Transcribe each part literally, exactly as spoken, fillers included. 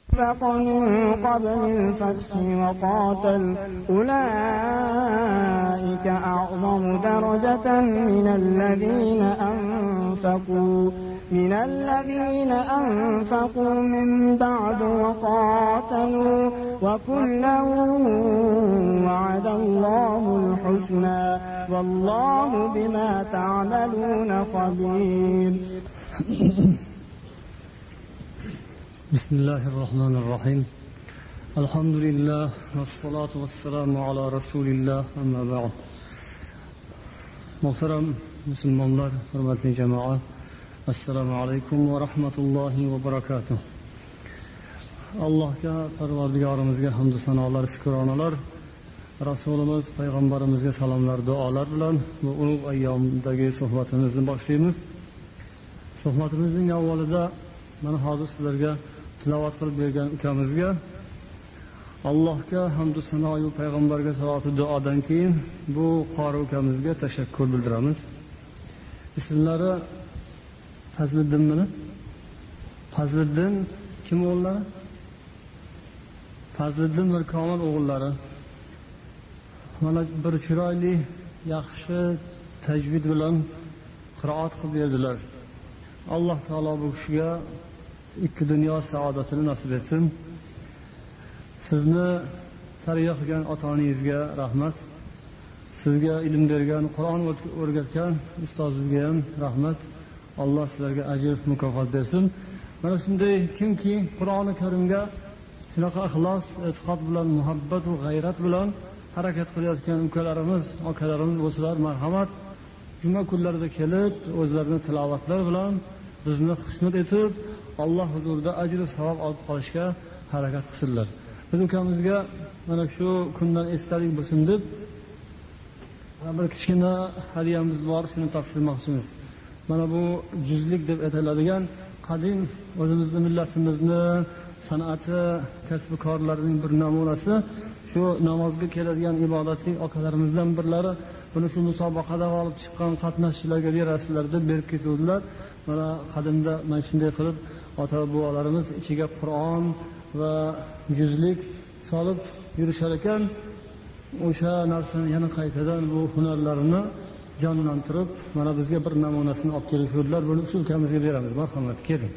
أنفق من قبل الفتح وقاتل أولئك أعظم درجة من الذين أنفقوا من الذين أنفقوا من بعد وقاتلوا وكلا وعد الله الحسنى والله بما تعملون خبير. بسم الله الرحمن الرحيم. الحمد لله والصلاة والسلام على رسول الله. أما بعد. محترم مسلمانlar, hurmatli jamoat, assalomu alaykum va rahmatullohi va barakatuh. Allohga, Parvardigorimizga hamd va sanolar, shukronalar, Rasulimiz payg'ambarimizga salomlar, duolar bilan bu ulug' ayyomdagi suhbatimizni boshlaymiz. Suhbatimizning avvalida mana hozir sizlarga tilovat qilib bergan ukamizga Allohga hamd va sano va payg'ambarga salovat va duodan keyin bu qori ukamizga tashakkur bildiramiz. Ismlari Fazliddinmi? Fazliddin kim o'g'illari? Fazliddin bir komil o'g'illari. Mana bir chiroyli, yaxshi tajvid bilan qiroat qilib berdilar. Alloh taolo bu kishiga ikki dunyo saodatini nasib etsin. Sizni tarbiya qilgan ota-onangizga rahmat. Sizga ilm bergan, Qur'on o'rgatgan ustozingizga ham rahmat. Alloh sizlarga ajr mukofot bersin. Mana shunday kimki Qur'oni Karimga shunaqa ixlos, e'tiqod bilan, muhabbat va g'ayrat bilan harakat qilayotgan ukalarimiz, akalarimiz bo'lsalar, marhamat. Juma kunlarida kelib, o'zlarining tilovatlari bilan bizni xushnud etib, Alloh huzurida ajr va savob olib qolishga harakat qilsinlar. Biz ukamizga mana shu kundan esdalik bo'lsin deb bir kichkina hadiyamiz bor, shuni topshirmoqchimiz. Mana bu juzlik deb aytiladigan qadim o'zimizning millatimizni san'ati, kasbi korlarining bir namunasi. Shu namozga keladigan ibodatli akalarimizdan birlari buni shu musobaqada g'olib chiqqan qatnashchilarga berasizlar deb berib ketuvdilar. Mana qadimda mana shunday qilib ota bobolarimiz ichiga Qur'on va juzlik solib yurishar ekan. O'sha narsani yana qaytadan bu hunarlarini jonlantirib, mana bizga bir namunasini olib kelishdilar. Buni shu ukamizga beramiz. Marhamat, keling.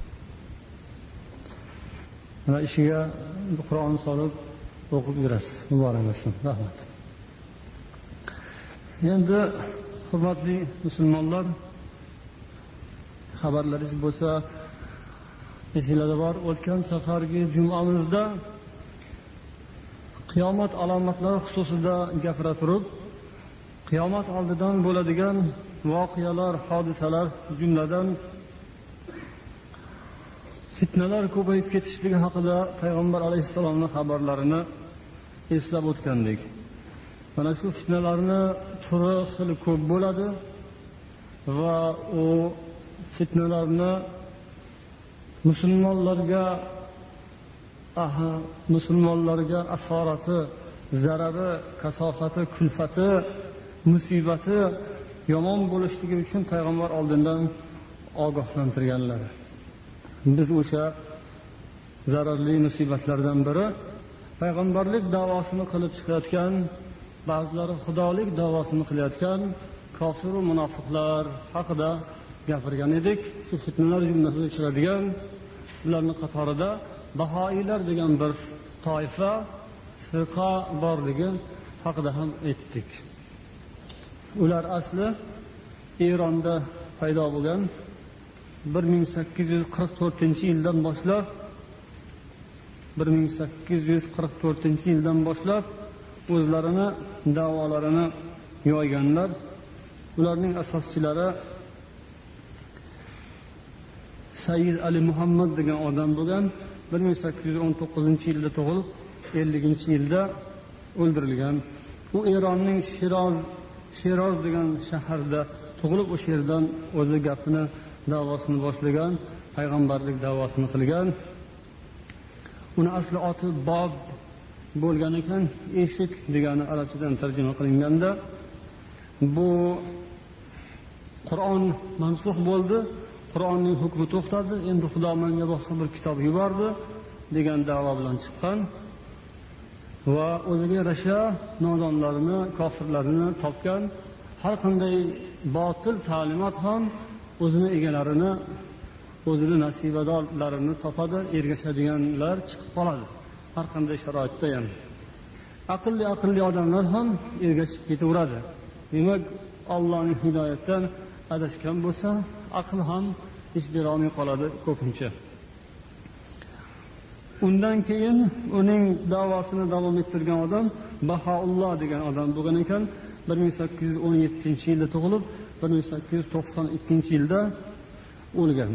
Mana ishiga Qur'on solib o'qib yurasiz. Muborak bo'lsin. Rahmat. Endi hurmatli musulmonlar, xabarlaringiz bo'lsa esingizda bor. O'tgan safargi jumamizda qiyomat alomatlari xususida gapira turib, qiyomat oldidan bo'ladigan voqealar, hodisalar, jumladan fitnalar ko'payib ketishligi haqida payg'ambar alayhissalomning xabarlarini eslab o'tgandik. Mana shu fitnalarni turi xili ko'p bo'ladi va u fitnalarni musulmonlarga aha musulmonlarga asorati, zarari, kasofati, kulfati, musibati yomon bo'lishligi uchun payg'ambar oldindan ogohlantirganlar. Biz o'sha zararli musibatlardan biri payg'ambarlik da'vosini qilib chiqayotgan, ba'zilari xudolik da'vosini qilayotgan kofir va munofiqlar haqida gapirgan edik. Shu fitnalar jumlasiga kiradigan ularning qatorida Bahoiylar degan bir toifa, firqa borligi haqida ham aytdik. Ular asli Eronda paydo bo'lgan. bir ming sakkiz yuz qirq to'rtinchi yildan boshlab bir ming sakkiz yuz qirq to'rtinchi yildan boshlab o'zlarini da'volarini yoyganlar. Ularning asoschilari Sayyid Ali Muhammad degan odam bo'lgan. bir ming sakkiz yuz o'n to'qqizinchi yilda tug'ilib, ellinchi yilda o'ldirilgan. U Eronning Shiroz Shiroz degan shaharda tug'ilib, o'sha yerdan o'zi gapini, da'vosini boshlagan, payg'ambarlik da'vosini qilgan. Uni asli oti Bob bo'lgan ekan, eshik degani arabchadan tarjima qilinganda. Bu Qur'on mansux bo'ldi, Qur'onning hukmi to'xtadi. Endi Xudo menga boshqa bir kitob yubordi. degan da'vo bilan chiqqan va o'ziga yarasha nodonlarni, kofirlarni topgan. Har qanday botil ta'limot ham o'zini egalarini, o'zini nasibadorlarini topadi, ergashadiganlar chiqib qoladi. Har qanday sharoitda ham aqlli aqlli odamlar ham ergashib ketaveradi. Demak, Allohning hidoyatdan adashgan bo'lsa, aql ham ish bera olmay qoladi ko'pincha. Undan keyin uning da'vosini davom ettirgan odam Bahoulloh degan odam bo'lgan ekan. bir ming sakkiz yuz o'n yettinchi yilda tug'ilib, bir ming sakkiz yuz to'qson ikkinchi yilda o'lgan.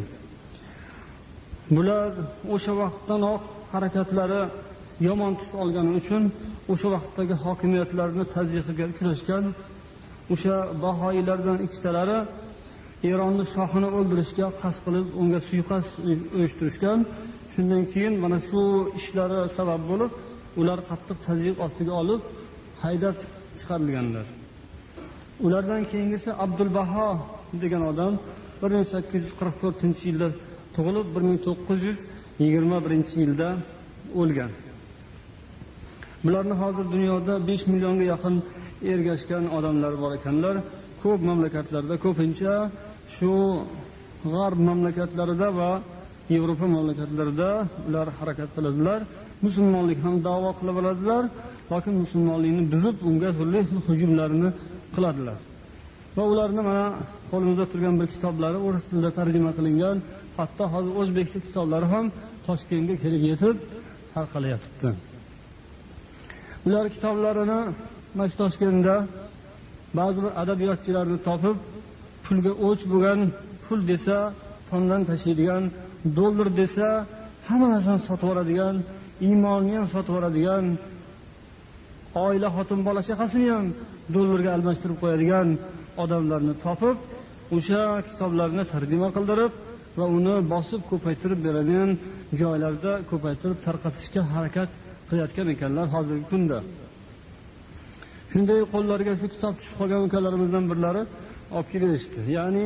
Bular o'sha vaqtdanoq harakatlari yomon tus olgani uchun o'sha vaqtdagi hokimiyatlarni tazyiqiga uchrashgan. O'sha bahoiylardan ikkitalari Eronni shohini o'ldirishga qasd qilib, unga suiqasd uyushtirishgan. Shundan keyin mana shu ishlari sabab bo'lib, ular qattiq tazyiq ostiga olib, haydab chiqarilganlar. Ulardan keyingisi Abdulbaho degan odam bir ming sakkiz yuz qirq to'rtinchi yilda tug'ilib, bir ming to'qqiz yuz yigirma birinchi yilda o'lgan. Bularni hozir dunyoda besh millionga yaqin ergashgan odamlar bor ekanlar. Ko'p mamlakatlarda, ko'pincha shu g'arb mamlakatlarida va Yevropa mamlakatlarida ular harakat qiladilar. Musulmonlik ham da'vo qilib oladilar, lekin musulmonlikni buzib, unga turli hujumlarni qiladilar. Va ularni mana qo'limizda turgan bir kitoblari o'ris tilida tarjima qilingan, hatto hozir o'zbekcha kitoblari ham Toshkentga kelib yetib tarqalayapti. Ular kitoblarini mana Toshkentda ba'zi bir adabiyotchilarni topib, pulga o'ch bo'lgan, pul desa tomdan tashlaydigan, dollar desa hamma narsani sotib yuboradigan, iymonni ham sotib yuboradigan, oila xotin bola chaqasini ham dollarga almashtirib qo'yadigan odamlarni topib, o'sha kitoblarni tarjima qildirib va uni bosib ko'paytirib beradigan joylarda ko'paytirib tarqatishga harakat qilayotgan ekanlar hozirgi kunda. Shunday qo'llariga shu kitob tushib qolgan ukalarimizdan birlari olib kelishdi. Ya'ni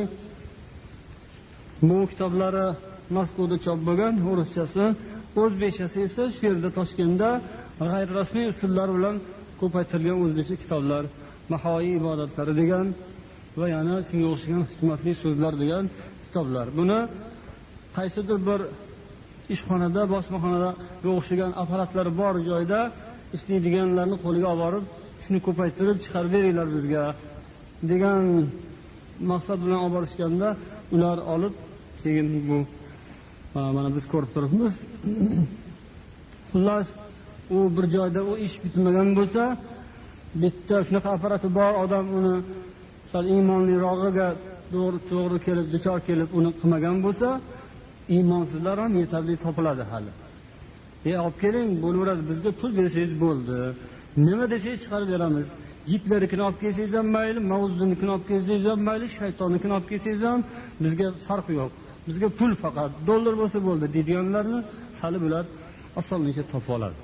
bu kitoblari Moskvada chop bo'lgan, o'rischasi, o'zbekchasi esa shu yerda Toshkentda g'ayri-rasmiy usullar bilan ko'paytirilgan o'zbekcha kitoblar, Mahoiy ibodatlari degan va yana shunga o'xshagan hikmatli so'zlar degan kitoblar. Buni qaysidir bir ishxonada, bosmaxonada o'xshagan apparatlari bor joyda ishlaydiganlarni qo'liga olib borib, shuni ko'paytirib chiqarib beringlar bizga degan maqsad bilan olib borishganda, ular olib keyin bu mana biz ko'rib turibmiz. Xullas, u bir joyda u ish bitmagan bo'lsa, bitta shunaqa apparati bor odam uni sal iymonlirog'iga to'g'ri to'g'ri kelib, duchor kelib uni qilmagan bo'lsa, iymonsizlar ham yetarli topiladi hali. E olib keling, bo'laveradi, bizga pul bersangiz bo'ldi. Nima desangiz chiqarib beramiz. Gitlernikini olib kelsangiz ham mayli, Mavzudunikini olib kelsangiz ham mayli, shaytonnikini olib kelsangiz ham bizga farqi yo'q. Bizga pul faqat dollar bo'lsa bo'ldi deydiganlarni hali bular osonlikcha topib oladi.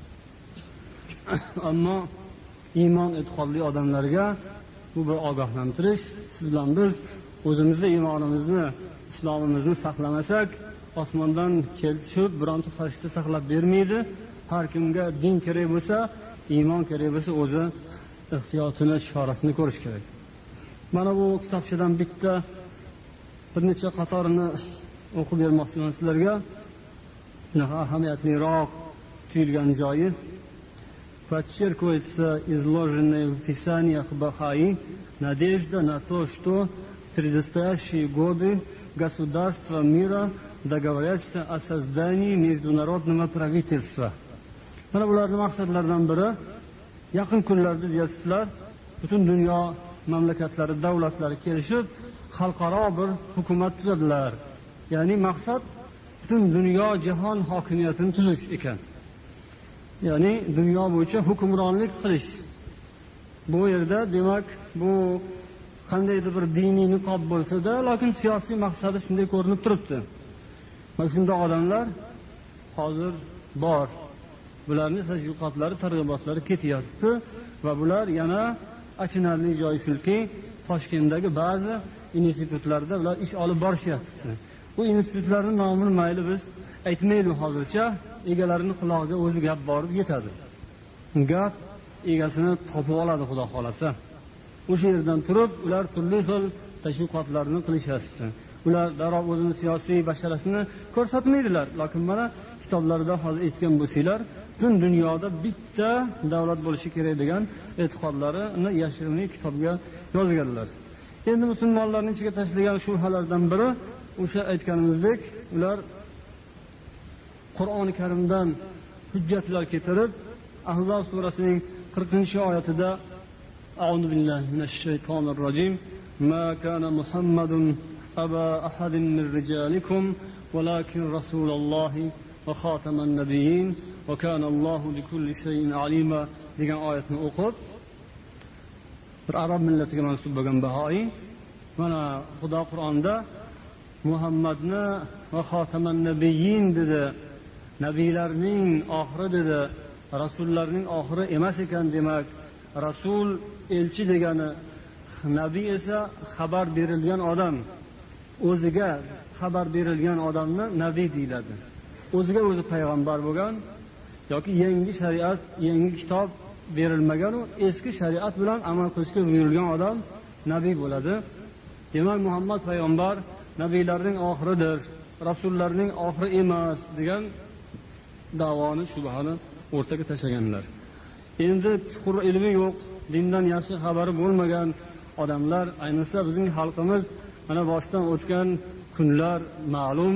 Ammo iymon e'tiqodli odamlarga bu bir ogohlantirish. Siz bilan biz o'zimizda iymonimizni, islomimizni saqlamasak, osmondan kelib bironta farishta saqlab bermaydi. Har kimga din kerak bo'lsa, iymon kerak bo'lsa, o'zi ehtiyotini, chorasini ko'rish kerak. Mana bu kitobchadan bitta bir necha qatorini o'qib bermoqchiman sizlarga. Bunaqa ahamiyatliroq tuyulgan joyi. Подчеркивается изложенное в писаниях Бахаи надежда на то, что в предстоящие годы государства мира договорятся о создании международного правительства. Mana bularning maqsadlaridan biri yaqin kunlarda deyaptilar, butun dunyo mamlakatlari, davlatlari kelishib xalqaro bir hukumat tuzadilar. Ya'ni maqsad butun dunyo jahon hokimiyatini tuzish ekan. Ya'ni dunyo bo'yicha hukmronlik qilish. Bu yerda demak bu qandaydir bir diniy niqob bo'lsa-da, lekin siyosiy maqsadi shunday ko'rinib turibdi. Mana shunday odamlar hozir bor. Bularning tashviqotlari, targ'ibotlari ketyapti va bular yana achinarli joyi shuki, Toshkentdagi ba'zi institutlarda ular ish olib borishyapti. Bu institutlarning nomini mayli biz aytmaylik hozircha, egalarining qulog'iga o'zi gap borib yetadi. Gap egasini topib oladi xudo xolasa. O'sha yerdan turib ular turli xil tashviqotlarni qilishadi. Ular darrov o'zining siyosiy basharasini ko'rsatmaydilar, lekin mana kitoblarda hozir aytgan bo'lsanglar, butun dunyoda bitta davlat bo'lishi kerak degan e'tiqodlarini yashirinli kitobga yozganlar. Endi musulmonlarning ichiga tashlagan shubhalardan biri o'sha aytganimizdek, ular Qur'oni Karimdan hujjatlar keltirib, Ahzob surasining qirqinchi oyatida A'udhu billahi minash shaytonir rojim ma kana Muhammadun aba ahadin min rijalikum walakin rasulullohi va xotaman nabiyyin va kana Allohu bikulli shay'in alima degan oyatni o'qib, bir arab millatiga mansub bo'lgan Bahoiy mana Xudo Qur'onda Muhammadni va xotaman nabiyyin dedi, nabiylarning oxiri dedi, rasullarning oxiri emas ekan demak. Rasul elchi degani, nabiy esa xabar berilgan odam. O'ziga xabar berilgan odamni nabiy deyiladi. O'ziga o'zi payg'ambar bo'lgan yoki yangi shariat, yangi kitob berilmagan u eski shariat bilan amal qilishga buyurilgan odam nabiy bo'ladi. Demak Muhammad payg'ambar nabiylarning oxiridir, rasullarning oxiri emas degan da'voni, shubhani o'rtaga tashlaganlar. Endi chuqur ilmi yo'q, dindan yaxshi xabari bo'lmagan odamlar, ayniqsa bizning xalqimiz mana boshdan o'tgan kunlar ma'lum,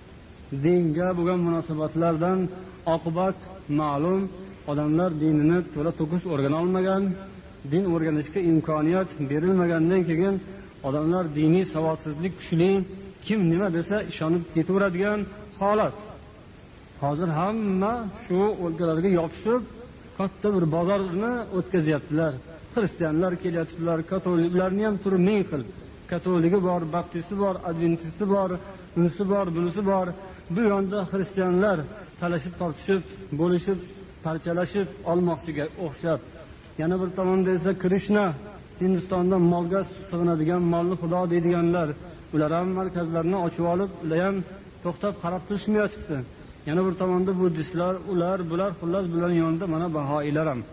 dinga bo'lgan munosabatlardan oqibat ma'lum, odamlar dinini to'la to'kis o'rgana olmagan, din o'rganishga imkoniyat berilmagandan keyin odamlar diniy savodsizlik kuchli, kim nima desa ishonib ketaveradigan holat. Hozir hamma shu o'lkalarga yopishib katta bir bozorni o'tkazyaptilar. Xristianlar kelyaptilar, katoliklarni ham turi ming xil. Katoligi bor, baptisti bor, adventisti bor, unisi bor, bunisi bor. Bu yonda xristianlar talashib tortishib, bo'lishib, parchalashib olmoqchiga o'xshab. Yana bir tomonda esa Krishna, Hindistonda molga sig'inadigan, molni xudo deydiganlar, ular ham markazlarini ochib olib, ular ham to'xtab qarab turishmayapti. Yana bir tomonda buddistlar, ular, bular, xullas bular yonida mana Bahoiylar ham.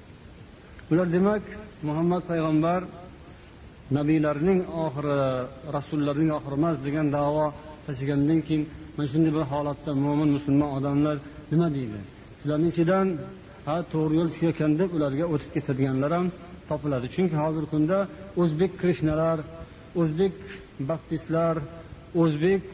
Ular demak Muhammad payg'ambar nabiylarning oxiri, rasullarning oxiri emas degan da'vo tashigandan keyin mana shunday bir holatda mo'min musulmon odamlar nima deydi? Shularning ichidan ha to'g'ri yo'l shu ekan deb ularga o'tib ketadiganlar ham topiladi. Chunki hozirgi kunda o'zbek krishnalar, o'zbek baptistlar, o'zbek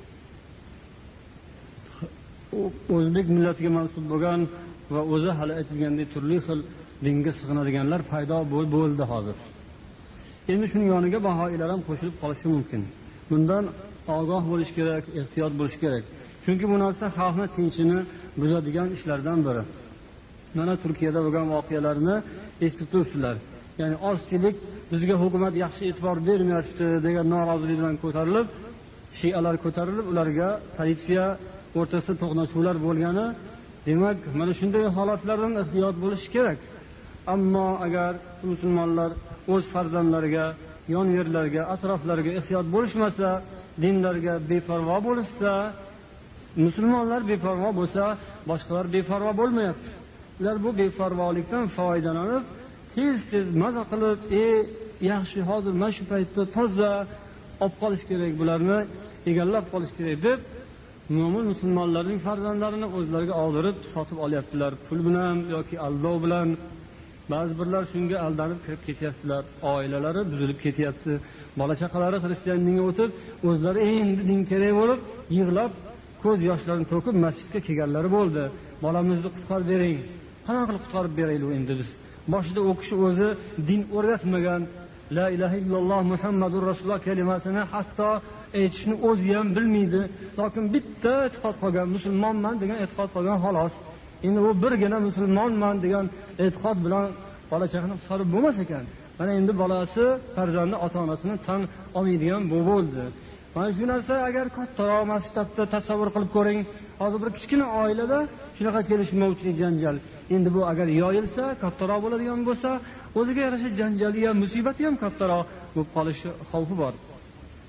o'zbek millatiga mansub bo'lgan va o'zi hali aytilgandek turli xil dinga sig'inadiganlar paydo bo'ldi hozir. Endi shuning yoniga Bahoiylar ham qo'shilib qolishi mumkin. Bundan ogoh bo'lish kerak, ehtiyot bo'lish kerak. Chunki bu narsa xalqni tinchini buzadigan ishlardan biri. Mana Turkiyada bo'lgan voqealarni eshitib turibsizlar. Ya'ni ozchilik bizga hukumat yaxshi e'tibor bermayapti degan norozilik bilan ko'tarilib, shialar ko'tarilib, ularga politsiya o'rtasida to'qnashuvlar bo'lgani, demak, mana shunday holatlardan ehtiyot bo'lish kerak. Ammo agar musulmonlar o'z farzandlariga, yon-yerlarga, atroflariga ehtiyot bo'lishmasa, dinlarga beparvo bo'lsa, musulmonlar beparvo bo'lsa, boshqalar beparvo bo'lmayapti. Ular bu beparvolikdan foydalanib, tez-tez maza qilib, "Ey, yaxshi, hozir mana shu paytda toza olib qolish kerak, bularni egallab qolish kerak" deb mo'min musulmonlarning farzandlarini o'zlariga oldirib sotib olyaptilar, pul bilan yoki aldov bilan. Ba'zi birlar shunga aldanib kirib ketyaptilar, oilalari buzilib ketyapti, bola chaqalari xristian dinga o'tib, o'zlari endi din kerak bo'lib, yig'lab, ko'z yoshlarini to'kib masjidga kelganlari bo'ldi. Bolamizni qutqarib bering. Qanaqa qilib qutqarib beraylik endi biz? Boshida o'qishi o'zi din o'rgatmagan, la ilaha illalloh Muhammadur rasululloh kalimasini hatto aytishni o'zi ham bilmaydi. Lekin bitta e'tiqod qolgan, musulmonman degan e'tiqod qolgan xolos. Endi u birgina musulmonman degan e'tiqod bilan bola chaqani qutqarib bo'lmas ekan. Mana endi bolasi farzandi ota-onasini tan olmaydigan bo'ldi. Mana shu narsa agar kattaroq masshtabda tasavvur qilib ko'ring, hozir bir kichkina oilada shunaqa kelishmovchilik, janjal. Endi bu agar yoyilsa, kattaroq bo'ladigan bo'lsa, o'ziga yarasha janjali ham, musibati ham kattaroq bo'lib qolishi xavfi bor.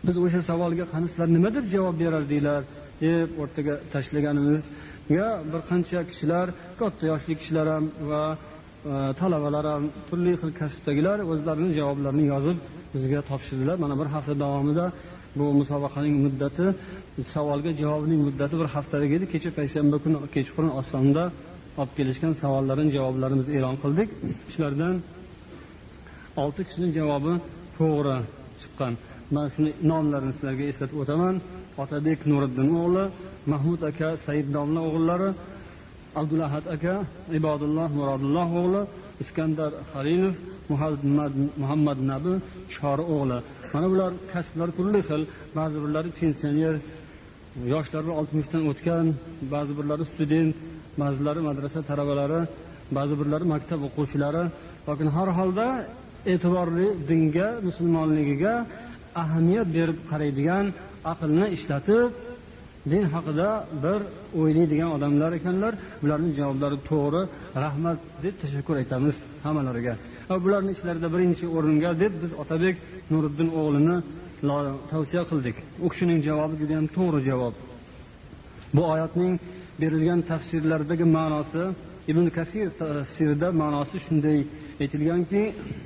biz o'sha savolga qani sizlar nima deb javob berardinglar deb o'rtaga tashlaganimizga bir qancha kishilar, katta yoshli kishilar ham va talabalar ham, turli xil kasbdagilar o'zlarining javoblarini yozib bizga topshirdilar. Mana bir hafta davomida bu musobaqaning muddati, savolga javobning muddati bir haftalik edi. Kecha payshanba kuni kechqurun osmonda olib kelishgan savollarning javoblarimizni e'lon qildik. Shulardan olti kishining javobi to'g'ri chiqqan. Men shuni nomlarini sizlarga eslatib o'taman. Otabek Nuriddin o'g'li, Mahmud aka, Said domla o'g'illari, Abdulahad aka, Ibodulloh Murodulloh o'g'li, Iskandar Xalilov, Muhammad Muhammad Nabi Chori o'g'li. Mana bular kasblar turli xil. Ba'zi birlari pensioner, yoshlari oltmishdan o'tgan, ba'zi birlari student, ba'zilari madrasa talabalari, ba'zi birlari maktab o'quvchilari. Lekin har holda e'tiborli dinga, musulmonligiga ahamiyat berib qaraydigan, aqlni ishlatib din haqida bir o'ylaydigan odamlar ekanlar. Bularning javoblari to'g'ri. Rahmat deb tashakkur aytamiz hammalariga. Bularning ishlarida birinchi o'ringa deb biz Otabek Nuriddin o'g'lini tavsiya qildik. U kishining javobi juda ham to'g'ri javob. Bu oyatning berilgan tafsirlaridagi ma'nosi, Ibn Kasir tafsirida ma'nosi shunday aytilganki,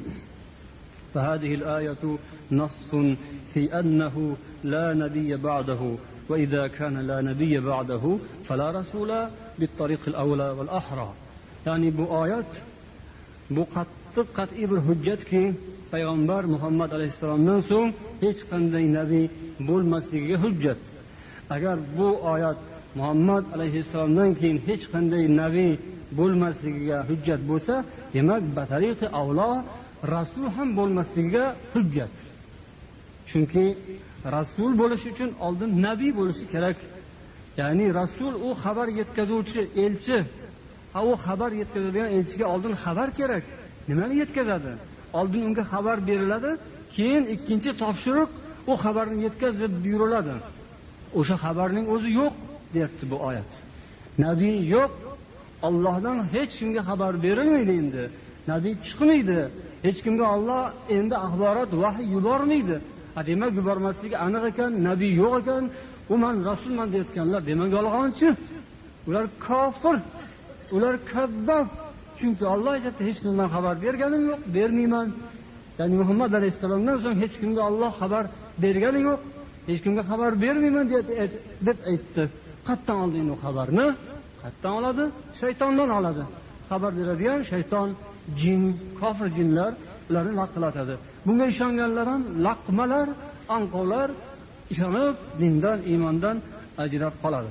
فهذه الآية نص في أنه لا نبي بعده وإذا كان لا نبي بعده فلا رسول بالطريق الأولى والأحرى. يعني bu oyat bu qattiq qat'iy bir hujjatki, payg'ambar Muhammad alayhisalomdan so'ng hech qanday nabiy bo'lmasligiga hujjat. Agar bu oyat Muhammad alayhisalomdan keyin hech qanday nabiy bo'lmasligiga hujjat bo'lsa, demak batariqi avlo rasul ham bo'lmasligiga hujjat. Chunki rasul bo'lish uchun oldin nabiy bo'lishi kerak. Ya'ni rasul u xabar yetkazuvchi, elchi. Ha, u xabar yetkazadigan elchiga oldin xabar kerak. Nimani yetkazadi? Oldin unga xabar beriladi, keyin ikkinchi topshiriq u xabarni yetkazib buyuriladi. O'sha xabarning o'zi yo'q, deyapti bu oyat. Nabiy yo'q. Allohdan hech kimga xabar berilmaydi endi. Nabiy chiqmaydi. Hech kimga Alloh endi axborot, vahiy yubormaydi. Ha, demak yubormasligi aniq ekan, nabiy yo'q ekan, u men rasulman deyotganlar demak yolg'onchi. Ular kofir. Ular kazzob. Chunki Alloh aytdi, hech kimdan xabar berganim yo'q, bermayman. Ya'ni Muhammad alayhisalomdan so'ng hech kimga Alloh xabar bergani yo'q, hech kimga xabar bermayman deb aytdi. Qayerdan oldi u xabarni? Qayerdan oladi? Shaytondan oladi. Xabar beradigan shayton, jin, kofir jinlar ularni laqillatadi. Bunga ishonganlar ham laqmalar, anqovlar ishonib dindan, iymondan ajrab qoladi.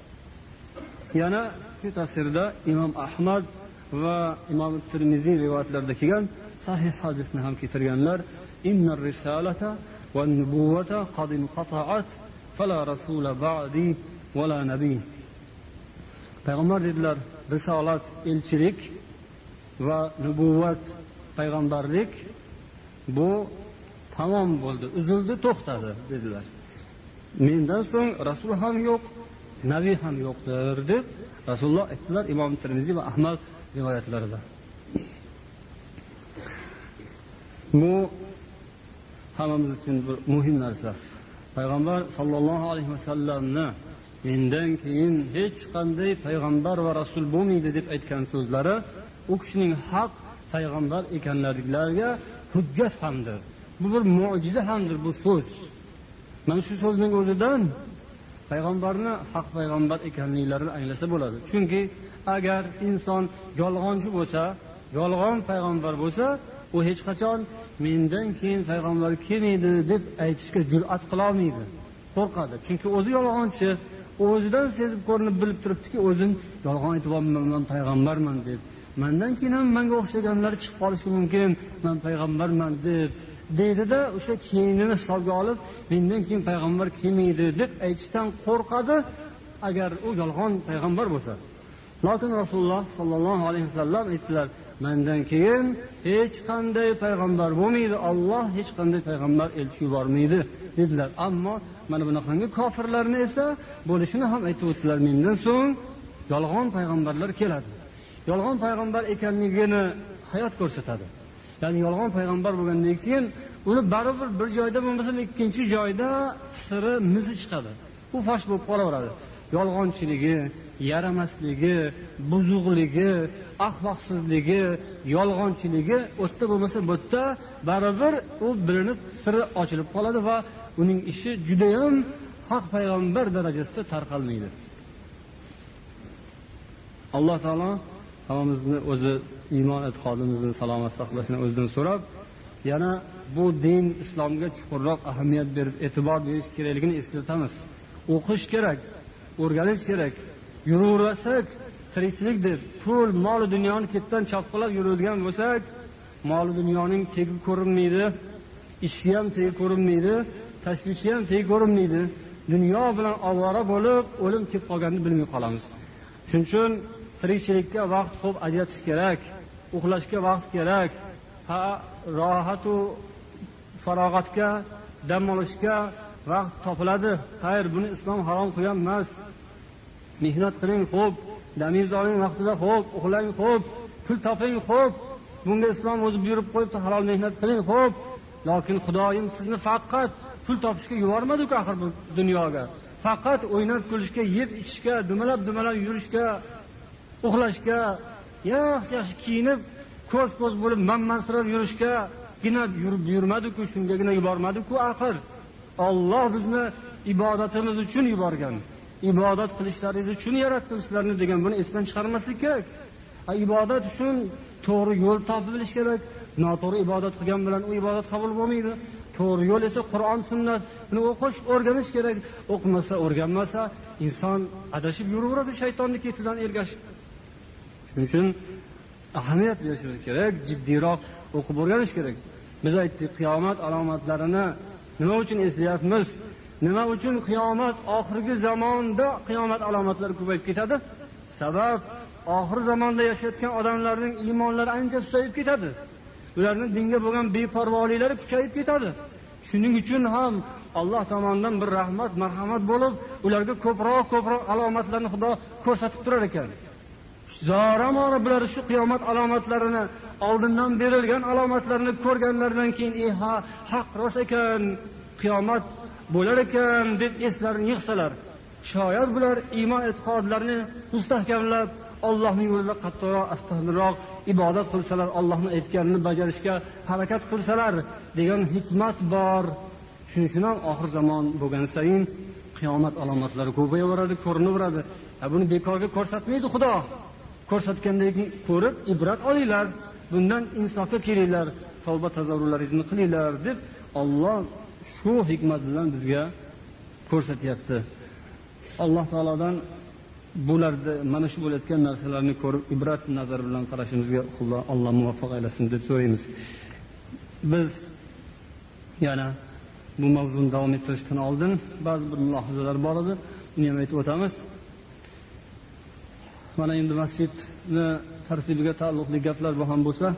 Yana shu tafsirda Imom Ahmad va Imom Tirmiziy rivoyatlarida kelgan sahih hadisni ham keltirganlar. Innar risalata wan nubuwata qad inqata'at fala rasula ba'di wala nabiy. Payg'ambar dedilar, risolat, elchilik va nubuvat, payg'ambarlik bu tamom bo'ldi, uzildi, to'xtadi dedilar. Mendan so'ng rasul ham yo'q, nabiy ham yo'qdir deb Rasululloh aytdilar Imom Tirmiziy va Ahmad rivoyatlarida. Bu hammamiz uchun bir muhim narsa. Payg'ambar sallallohu alayhi vasallamni mendan keyin hech qanday payg'ambar va rasul bo'lmaydi deb aytgan so'zlari u kishining haq payg'ambar ekanliklariga hujjat hamdir. Bu bir mo'jiza hamdir bu so'z. Mana shu so'zning o'zidan payg'ambarni haq payg'ambar ekanliklarini anglasa bo'ladi. Chunki agar inson yolg'onchi bo'lsa, yolg'on payg'ambar bo'lsa, u hech qachon mendan keyin payg'ambar kelmaydi deb aytishga jur'at qila olmaydi. Qo'rqadi. Chunki o'zi yolg'onchi, o'zidan sezib ko'rinib bilib turibdiki, o'zim yolg'on aytyapman, men payg'ambarman deb. Mendan keyin ham menga o'xshaganlar chiqib qolishi mumkin, men payg'ambarman deb deydi-da, o'sha keyinini hisobga olib, mendan keyin payg'ambar kelmaydi deb aytishdan qo'rqadi, agar u yolg'on payg'ambar bo'lsa. Lekin Rasululloh sallallohu alayhi vasallam aytdilar, mendan keyin hech qanday payg'ambar bo'lmaydi, Alloh hech qanday payg'ambar elchi yubormaydi dedilar. Ammo mana bunaqangi kofirlarni esa bo'lishini ham aytib o'tdilar, mendan so'ng yolg'on payg'ambarlar keladi. Yolg'on payg'ambar ekanligini hayot ko'rsatadi. Ya'ni yolg'on payg'ambar bo'lgandan keyin uni baribir bir joyda bo'lmasa ikkinchi joyda siri mizi chiqadi. U fosh bo'lib qolaveradi. Yolg'onchiligi, yaramasligi, buzuqligi, axloqsizligi, yolg'onchiligi o'tda bo'lmasa bu yerda baribir u bilinib siri ochilib qoladi va uning ishi juda ham haq payg'ambar darajasida tarqalmaydi. Alloh taolo hammamizni o'zi iymon e'tiqodimizni salomat saqlashini o'zidan so'rab, yana bu din islomga chuqurroq ahamiyat berib e'tibor berish kerakligini eslatamiz. O'qish kerak, o'rganish kerak. Yuraversak, tirikchilik deb pul, mol dunyoni ketdan chopqilab yuradigan bo'lsak, mol dunyoning tegi ko'rinmaydi, ishi ham tegi ko'rinmaydi, tashvishi ham tegi ko'rinmaydi. Dunyo bilan ovora bo'lib, o'lim kelib qolganini bilmay qolamiz. Shuning uchun tirikchilikka vaqt qo'yib ajratish kerak, uxlashga vaqt kerak, ha rohatu farog'atga, dam olishga vaqt topiladi. Xayr, buni islom harom qilgan emas. Mehnat qiling, xo'p, damingizni oling vaqtida, xo'p, uxlang, xo'p, pul toping, xo'p. Bunga islom o'zi buyurib qo'yibdi, halol mehnat qiling, xo'p. Lekin Xudoyim sizni faqat pul topishga yubormadi-ku axir bu dunyoga. Faqat o'ynab kulishga, yeb ichishga, dumalab-dumalab yurishga, uxlashga, yaxshi-yaxshi kiyinib, ko'z-ko'z bo'lib manmansirab yurishga gina yurib yurmadi-ku, shungagina yubormadi-ku axir. Alloh bizni ibodatimiz uchun yuborgan. Ibodat qilishlaringiz uchun yaratdim sizlarni degan, buni esdan chiqarmaslik kerak. Ibodat uchun to'g'ri yo'l topib bilish kerak. Noto'g'ri ibodat qilgan bilan u ibodat qabul bo'lmaydi. To'g'ri yo'l esa Qur'on, sunnat. Buni o'qish, o'rganish kerak. O'qimasa, o'rganmasa inson adashib yuraveradi shaytonning ketidan ergashib. Shuning uchun ahamiyat berishimiz kerak, jiddiyroq o'qib o'rganish kerak. Biz aytdik, qiyomat alomatlarini nima uchun eslayapmiz? Nima uchun qiyomat oxirgi zamonda qiyomat alomatlari ko'payib ketadi? Sabab oxir zamonda yashayotgan odamlarning iymonlari ancha susayib ketadi. Ularning dinga bo'lgan beparvoliklari kuchayib ketadi. Shuning uchun ham Alloh tomonidan bir rahmat, marhamat bo'lib, ularga ko'proq ko'proq alomatlarni Xudo ko'rsatib turar ekan. Zoramora bular shu qiyomat alomatlarini, oldindan berilgan alomatlarni ko'rganlaridan keyin, "Ey ha, haq rost ekan, qiyomat bo'lar ekan" deb eslarini yig'salar, shoyat bular iymon e'tiqodlarini mustahkamlab, Allohning yo'lida qattiqroq, astahdirroq ibodat qilsalar, Allohning aytganini bajarishga harakat qilsalar degan hikmat bor. Shuning uchun ham oxir zamon bo'lgan sayin qiyomat alomatlari ko'payaveradi, ko'rinaveradi. Buni bekorga ko'rsatmaydi Xudo. Ko'rsatgandan keyin ko'rib ibrat olinglar, bundan insofga kelinglar, tavba tazarrularingizni qilinglar deb Alloh shu hikmat bilan bizga ko'rsatyapti. Alloh taolodan bularda mana shu bo'layotgan narsalarni ko'rib ibrat nazar bilan qarashimizga Xudo Alloh muvaffaq aylasin deb so'raymiz. Biz yana bu mavzuni davom ettirishdan oldin ba'zi bir mulohazalar bor edi, uni ham aytib o'tamiz. Mana endi masjidni tartibiga taalluqli gaplar bu ham bo'lsa,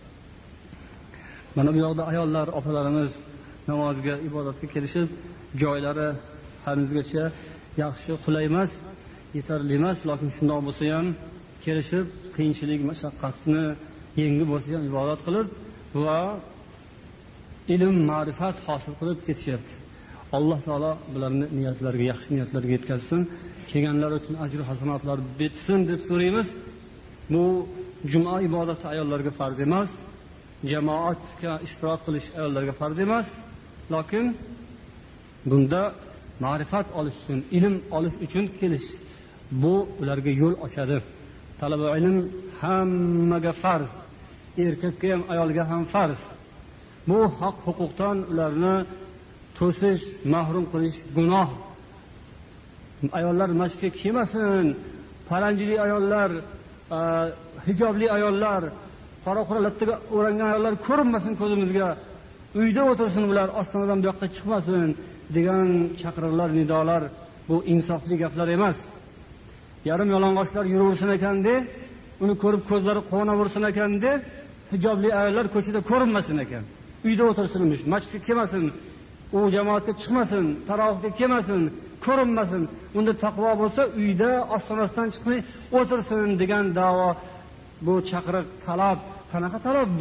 mana bu yoqda ayollar, opalarimiz namozga, ibodatga kelishib, joylari hanuzgacha yaxshi, qulay emas, yetarli emas, lekin shundoq bo'lsa ham kelishib, qiyinchilik, mashaqqatni yengib bo'lsa ham ibodat qilib va ilm, ma'rifat hosil qilib ketishyapti. Alloh taolo bularni niyatlariga, yaxshi niyatlarga yetkazsin, kelganlar uchun ajr hasanatlar betsin deb so'raymiz. Bu juma ibodati ayollarga farz emas, jamoatga ishtirok qilish ayollarga farz emas, lekin bunda ma'rifat olish uchun, ilm olish uchun kelish bu ularga yo'l ochadi. Talaba ilm hammaga farz, erkakka ham ayolga ham farz. Bu haq huquqdan ularni to'sish, mahrum qilish gunoh. Ayollar masjidga kelmasin, paranjili ayollar, hijobli ayollar, qora qora lattaga o'rangan ayollar ko'rinmasin ko'zimizga. Uyda o'tirsin ular, ostonadan bu yoqqa chiqmasin degan chaqiriqlar, nidolar bu insofli gaplar emas. Yarim yalang'ochlar yuraversin ekanda, uni ko'rib ko'zlari qo'naversin ekanda, hijobli ayollar ko'chada ko'rinmasin ekan. Uyda o'tirsinmish, masjidga kelmasin, u jamoatga chiqmasin, tarovihga kelmasin, ko'rinmasin. Unda taqvo bo'lsa, uyda ostonasidan chiqmay o'tirsin degan da'vo, bu chaqiriq, talab, qanaqa talab bu?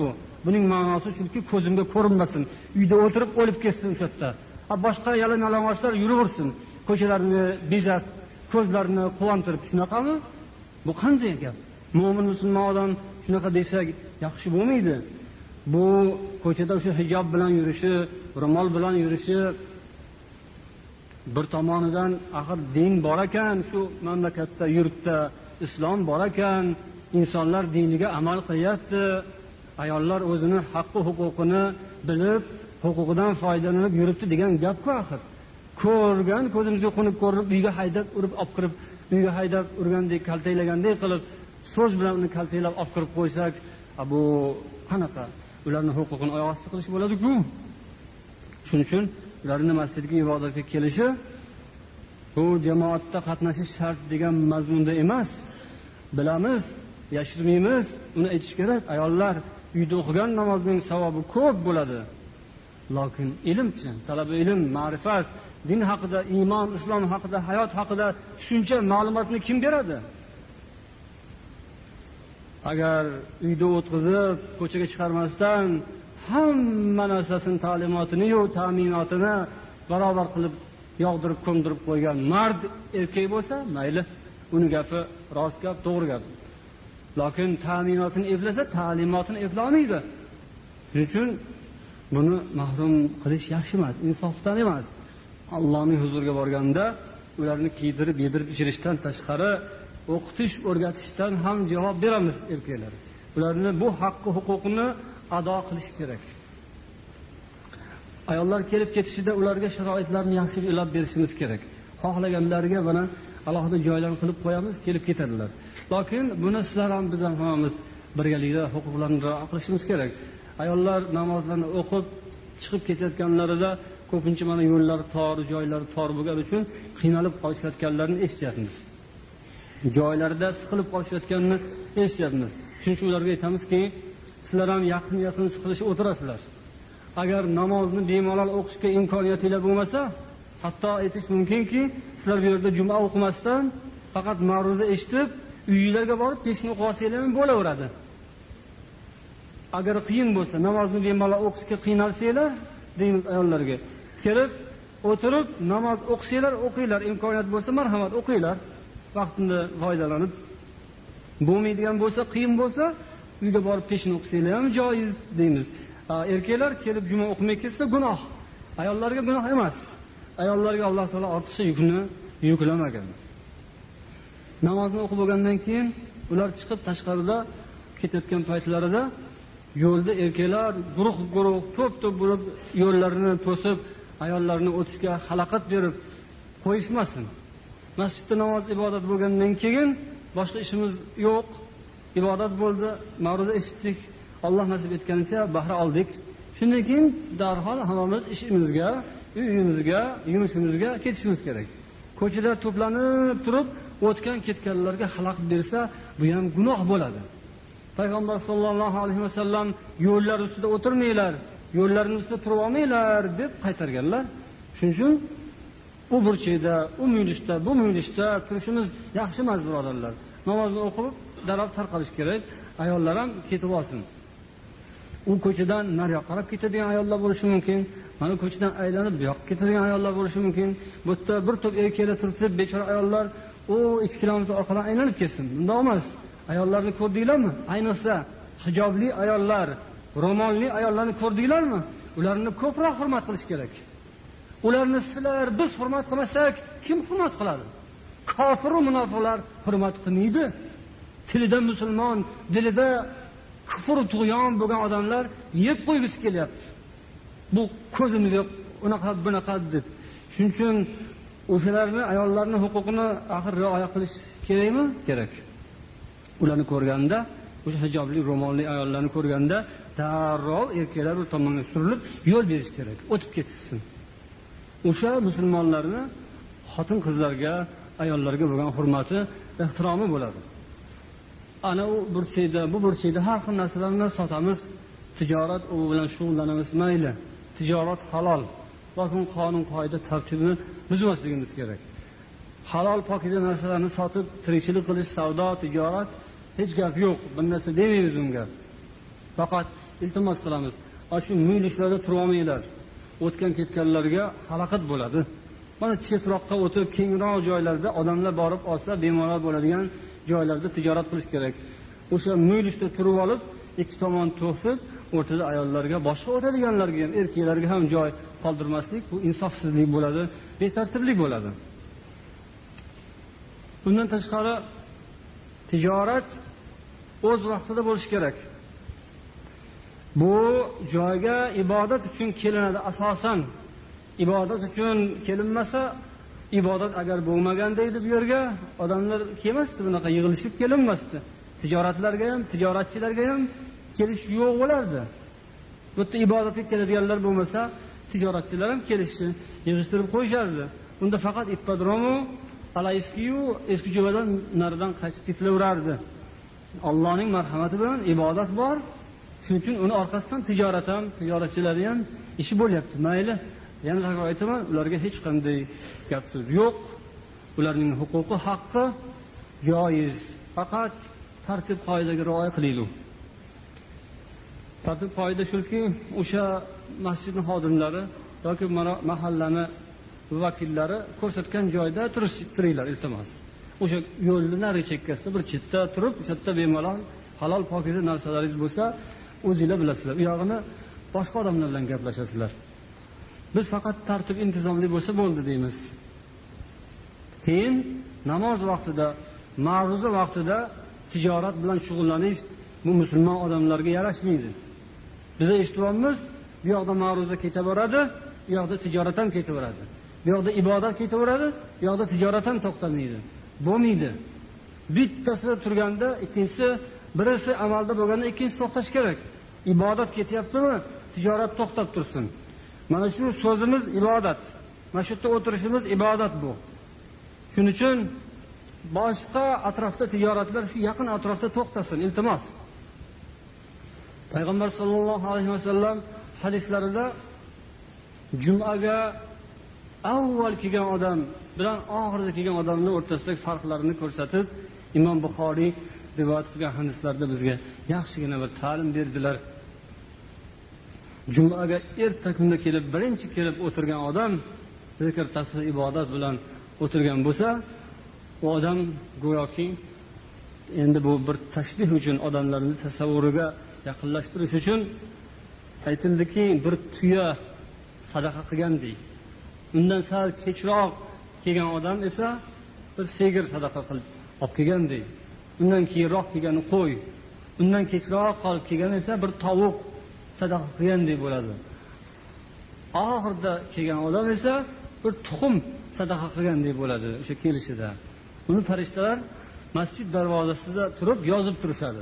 Buning ma'nosi chunki ko'zimga ko'rinmasin, uyda o'tirib o'lib ketsin o'sha yerda. Ha boshqa yalan yalang'ochlar yuraversin, ko'chalarni bezab, ko'zlarini quvontirib, shunaqami? Bu qanday gap? Mo'min musulmon odam shunaqa desak yaxshi bo'lmaydi. Bu ko'chada o'sha hijob bilan yurishi, ro'mol bilan yurishi bir tomonidan axir din bor ekan, shu mamlakatda, yurtda islom bor ekan, insonlar diniga amal qilyapti. Ayollar o'zini haqqi huquqini bilib, huquqidan foydalanib yuribdi degan gap-ku axir. Ko'rgan ko'zimizga qo'nib ko'rib, uyga haydab urib olib kirib, uyga haydab urgandek, kaltaylagandek qilib, so'z bilan uni kaltaylab olib kirib qo'ysak, bu qanaqa? Ularning huquqini oyoq osti qilish bo'ladi-ku. Shuning uchun ularning masjidga ibodatga kelishi bu jamoatda qatnashish shart degan mazmunda emas. Bilamiz, yashirmaymiz, uni aytish kerak. Ayollar uyda o'qigan namozning savobi ko'p bo'ladi. Lekin ilmchi, talaba ilm, ma'rifat, din haqida, iymon, islom haqida, hayot haqida tushuncha, ma'lumotni kim beradi? Agar uyda o'tkazib, ko'chaga chiqarmasdan hamma narsasini, ta'limotini, yo ta'minotini barobar qilib yog'dirib, ko'mdirib qo'ygan mard erkak bo'lsa, mayli, uning gapi rost gap, to'g'ri gap. Lekin ta'minotini eplasa, ta'limotini eplamaydi. Shuning uchun buni mahrum qilish yaxshi emas, insofdan emas. Allohning huzuriga borganda ularni kiydirib, yedirib ichirishdan tashqari o'qitish, o'rgatishdan ham javob beramiz erkaklar. Ularni bu haqqi, huquqini ado qilish kerak. Ayollar kelib ketishida ularga sharoitlarni yaxshi ilib berishimiz kerak. Xohlaganlarga buni alohida joylarni qilib qo'yamiz, kelib ketadilar. Lekin buni sizlar ham biz ham hammamiz birgalikda huquqlarni rioya qilishimiz kerak. Ayollar namozlarni o'qib chiqib ketayotganlarida ko'pincha mana yo'llar tor, joylari tor bo'lgani uchun qiynalib qolishayotganlarini eshityapmiz. Joylarda siqilib qolishayotganini eshityapmiz. Shuning uchun ularga aytamizki, sizlar ham yaqin-yaqin siqilishib o'tirasizlar. Agar namozni bemalol o'qishga imkoniyatingiz bo'lmasa, hatto aytish mumkinki, sizlar bu yerda juma o'qimasdan faqat ma'ruza eshitib, uyingizga borib peshni o'qib olsanglar ham bo'laveradi. Agar qiyin bo'lsa, namozni bemalol o'qishga qiynalsanglar, deymiz ayollarga, kelib o'tirib namoz o'qisanglar, o'qinglar, imkoniyat bo'lsa marhamat o'qinglar. Vaqtini foydalanib, bo'lmaydigan bo'lsa, qiyin bo'lsa, uyga borib peshni o'qisanglar ham joiz deymiz. Erkaklar kelib juma o'qimay ketsa gunoh. Ayollarga gunoh emas. Ayollarga Alloh taolo ortiqcha yukni yuklamagan. Namozni o'qib bo'lgandan keyin ular chiqib tashqarida ketayotgan paytlarida yo'lda erkaklar guruh-guruh, to'p-to'p bo'lib yo'llarini to'sib, ayollarni o'tishga xalaqat berib qo'yishmasin. Masjidda namoz ibodat bo'lgandan keyin boshqa ishimiz yo'q. Ibodat bo'ldi, ma'ruza eshitdik, Alloh nasib etganicha bahra oldik. Shundan keyin darhol hammamiz ishimizga, uyimizga, yumushimizga ketishimiz kerak. Ko'chada to'planib turib, o'tgan ketganlarga xalaqit bersa, bu ham gunoh bo'ladi. Payg'ambar sollallohu alayhi vasallam yo'llar ustida o'tirmanglar, yo'llarning ustida turib olmanglar deb qaytarganlar. Shuning uchun u burchida, u muyulishda, bu muyulishda turishimiz yaxshi emas, birodarlar. Namozni o'qib, darhol tarqalish kerak. Ayollar ham ketib olsin. U ko'chadan nariyoqqa qarab ketadigan ayollar bo'lishi mumkin. Mana ko'chadan aylanib bu yoqqa ketadigan ayollar bo'lishi mumkin. Bu yerda bir to'p erkaklar turibdi, bechora ayollar o ikki kilometr orqadan aylanib ketsin. Bunday emas. Ayollarni ko'rdinglarmi? Ayniqsa hijobli ayollar, ro'molli ayollarni ko'rdinglarmi? Ularni ko'proq hurmat qilish kerak. Ularni sizlar biz hurmat qilmasak, kim hurmat qiladi? Kofir va munofiqlar hurmat qilmaydi. Tilida musulmon, dilida kufr tug'yon bo'lgan odamlar yeb qo'ygisi kelyapti. Bu ko'zimizga unaqa bunaqa deb. Shuning uchun o'shalarni, ayollarning huquqini axir rioya qilish kerakmi? Kerak. Ularni ko'rganda, o'sha hijobli, ro'molli ayollarni ko'rganda darrov erkaklar bir tomonga surilib yo'l berish kerak, o'tib ketishsin. O'sha musulmonlarni xotin qizlarga, ayollarga bo'lgan hurmati, ehtiromi bo'ladi. Ana u burchida, bu burchida har xil narsalarni sotamiz, tijorat u bilan shug'ullanamiz, mayli. Tijorat halol, lekin qonun qoida tartibini buzmasligimiz kerak. Halol pokiza narsalarni sotib tirikchilik qilish, savdo, tijorat hech gap yo'q. Bu narsa demaymiz bunga. Faqat iltimos qilamiz, ana shu muyulishlarda turib olmanglar, o'tgan ketganlarga xalaqat bo'ladi. Mana chetroqqa o'tib kengroq joylarda odamlar borib olsa bemalol bo'ladigan joylarda tijorat qilish kerak. O'sha muyulishda turib olib ikki tomon to'sib o'rtada ayollarga, boshqa o'tadiganlarga ham, erkaklarga ham joy qoldirmaslik, bu insofsizlik bo'ladi, betartiblik bo'ladi. Bundan tashqari tijorat o'z vaqtida bo'lishi kerak. Bu joyga ibodat uchun kelinadi asosan. Ibodat uchun kelinmasa, ibodat agar bo'lmaganda edi bu yerga odamlar kelmasdi, bunaqa yig'ilishib kelinmasdi. Tijoratlarga ham, tijoratchilarga ham kelish yo'q bo'lardi. Bu yerda ibodatga keladiganlar bo'lmasa, tijoratchilar ham kelishi, yig'ishtirib qo'yishardi. Bunda faqat ippodromu, alayskiyu eski joydan naridan qaytib ketilaverardi. Allohning marhamati bilan ibodat bor. Shuning uchun uni orqasidan tijorat ham, tijoratchilar ham ishi bo'lyapti. Mayli, yana takror aytaman, ularga hech qanday gap so'z yo'q. Ularning huquqi, haqqi joiz. Faqat tartib qoidaga rioya qilaylik. Tartib qoida shuki, o'sha masjidning xodimlari yoki mahallani vakillari ko'rsatgan joyda turishinglar, iltimos. O'sha yo'lning nari chekkasida bir chetda turib, o'sha yerda bemalol halol pokiza narsalaringiz bo'lsa, o'zingizlar bilasizlar. U yog'ini boshqa odamlar bilan gaplashasizlar. Biz faqat tartib intizomli bo'lsa bo'ldi deymiz. Keyin namoz vaqtida, ma'ruza vaqtida tijorat bilan shug'ullanish bu musulmon odamlarga yarashmaydi. Biz eshitamiz, bu yoqda ma'ruza ketaveradi, bu yoqda tijorat ham ketaveradi. Bu yoqda ibodat ketaveradi, bu yoqda tijorat ham to'xtamaydi. Bo'lmaydi. Bittasi turganda, ikkinchisi, birisi amalda bo'lganda ikkinchisi to'xtash kerak. Ibodat ketyaptimi, tijorat to'xtab tursin. Mana shu so'zimiz ibodat. Mana shu yerda o'tirishimiz ibodat bu. Shuning uchun boshqa atrofda tijoratlar shu yaqin atrofda to'xtasin, iltimos. Payg'ambar sollallohu alayhi vasallam hadislarida jumaga avval kelgan odam bilan oxirida kelgan odamning o'rtasidagi farqlarini ko'rsatib, Imom Buxoriy rivoyat qilgan hadislarda bizga yaxshigina bir ta'lim berdilar. Jumaga erta kunda kelib, birinchi kelib o'tirgan odam zikr, tasbih, ibodat bilan o'tirgan bo'lsa, u odam go'yoki endi bu bir tashbih uchun, odamlarni tasavvuriga yaqinlashtirish uchun aytildiki, bir tuya sadaqa qilgandek. Undan sal kechroq kelgan odam esa bir sigir sadaqa qilib olib kelgandek. Undan keyinroq kelgani qo'y, undan kechroq qolib kelgan esa bir tovuq sadaqa qilgandek bo'ladi. Oxirida kelgan odam esa bir tuxum sadaqa qilgandek bo'ladi o'sha kelishida. Uni farishtalar masjid darvozasida turib yozib turishadi.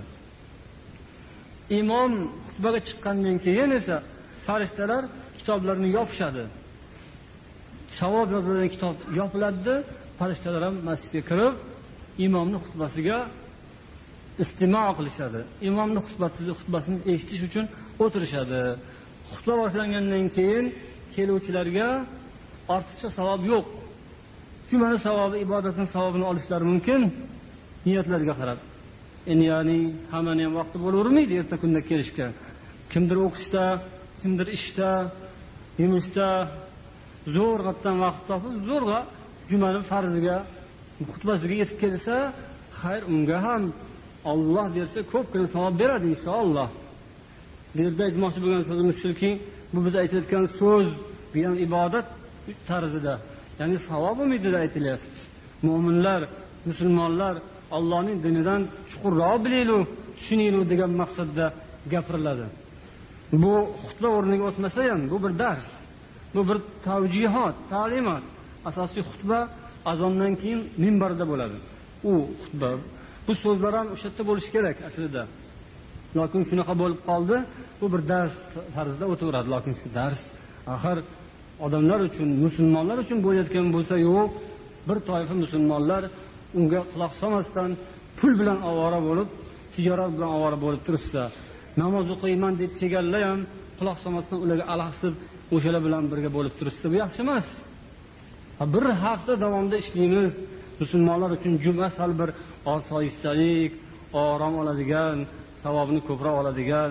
Imom xutbaga chiqqandan keyin esa farishtalar kitoblarini yopishadi. Savob yozilgan kitob yopiladi, farishtalar ham masjidga kirib imomning xutbasiga istimo' qilishadi. Imomning xutbasini eshitish uchun o'tirishadi. Xutba boshlangandan keyin keluvchilarga ortiqcha savob yo'q. Jumani savobi, ibodatning savobini olishlari mumkin niyatlariga qarab. Endi ya'ni hammani ham vaqti bo'lavermaydi erta kunda kelishga. Kimdir o'qishda, kimdir ishda, yumushda zo'rg'atdan vaqt topib, zo'rg'a jumaning farziga, xutbasiga yetib kelsa, xayr, unga ham Alloh bersa ko'pgina savob beradi inshaalloh. Bu yerda aytmoqchi bo'lgan so'zimiz shuki, bu biz aytayotgan so'z bu ham ibodat tarzida, ya'ni savob umidida aytilyapti. Mu'minlar, musulmonlar Allohning dinidan chuqurroq bilaylik, tushunaylik degan maqsadda gapiriladi. Bu xutba o'rniga o'tmasa ham bu bir dars, bu bir tavjihot, ta'limot. Asosiy xutba azondan keyin minbarda bo'ladi. U xutba, bu so'zlar ham o'sha yerda bo'lishi kerak aslida. Lekin shunaqa bo'lib qoldi, bu bir dars tarzida o'taveradi. Lekin shu dars axir odamlar uchun, musulmonlar uchun bo'layotgan bo'lsa, yo'q, bir toifa musulmonlar unga quloq solmasdan pul bilan ovora bo'lib, tijorat bilan ovora bo'lib tursa, namoz o'qiyman deb kelganlar ham quloq solmasdan ularga alahsib o'shalar bilan birga bo'lib tursa, bu yaxshi emas. Bir hafta davomida ishlaymiz. Musulmonlar uchun juma sal bir osoyishtalik, orom oladigan, savobni ko'proq oladigan,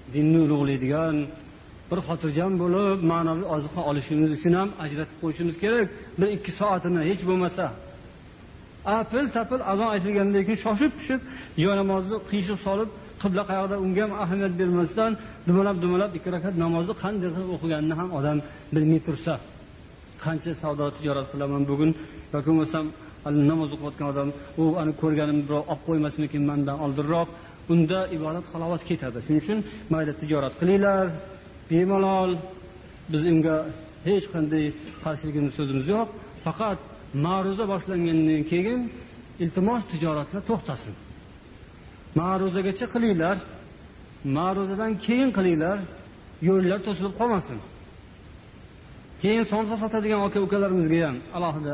dinni ulug'laydigan, bir xotirjam bo'lib ma'naviy oziqa olishimiz uchun ham ajratib qo'yishimiz kerak. Bir ikki soatini hech bo'lmasa apil tapil azon aytilgandan keyin shoshib pishib joy namozni qiyshiq solib qibla qayoqda unga ham ahamiyat bermasdan dumalab dumalab ikki rakat namozni qanday qilib o'qiganini ham odam bilmay tursa, qancha savdo tijorat qilaman bugun yoki bo'lmasam namoz o'qiyotgan odam u ani ko'rganim birov olib qo'ymasmikin mendan oldinroq, unda ibodat halovat ketadi. Shuning uchun mayli tijorat qilinglar, bemalol, biz unga hech qanday qarshiligimiz so'zimiz yo'q. Faqat ma'ruza boshlangandan keyin iltimos tijoratlar to'xtasin. Ma'ruzagacha qilinglar, ma'ruzadan keyin qilinglar, yo'llar to'silib qolmasin. Keyin somsa sotadigan aka-ukalarimizga ham alohida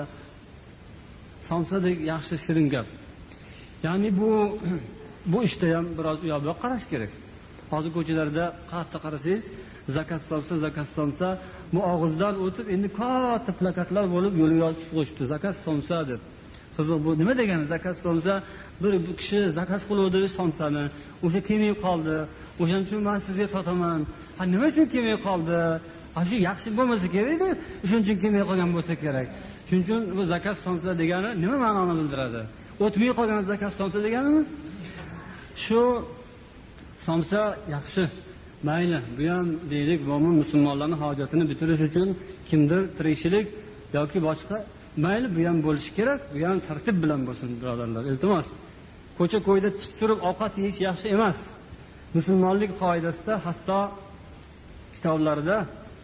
somsadek yaxshi shirin gap. Ya'ni bu bu ishda ham biroz u yoqqa qarash kerak. Hozir ko'chalarda qatta qarasangiz, zakat somsa, zakat somsa, bu og'izdan o'tib endi katta plakatlar bo'lib yo'lga yozib qo'yishibdi, zakat somsa deb. Qiziq, bu nima degani zakat somsa? Bir kishi zakat qiluvdi somsani, o'sha kelmay qoldi. O'shaning uchun men sizga sotaman. Ha, nima uchun kelmay qoldi? Ha, shu yaxshi bo'lmasa kerak-da, shuning uchun kelmay qolgan bo'lsa kerak. Shuning uchun bu zakat somsa degani nima ma'noni bildiradi? O'tmay qolgan zakat somsa deganimi? Shu somsa yaxshi. Mayli, bu ham deylik, mo'min musulmonlarning hojatini bitirish uchun kimdir tirikchilik yoki boshqa, mayli bu ham bo'lishi kerak, bu ham tartib bilan bo'lsin, birodarlar. Iltimos, ko'cha-ko'yda tik turib ovqat yeyish yaxshi emas. Musulmonlik qoidasida hatto kitoblarda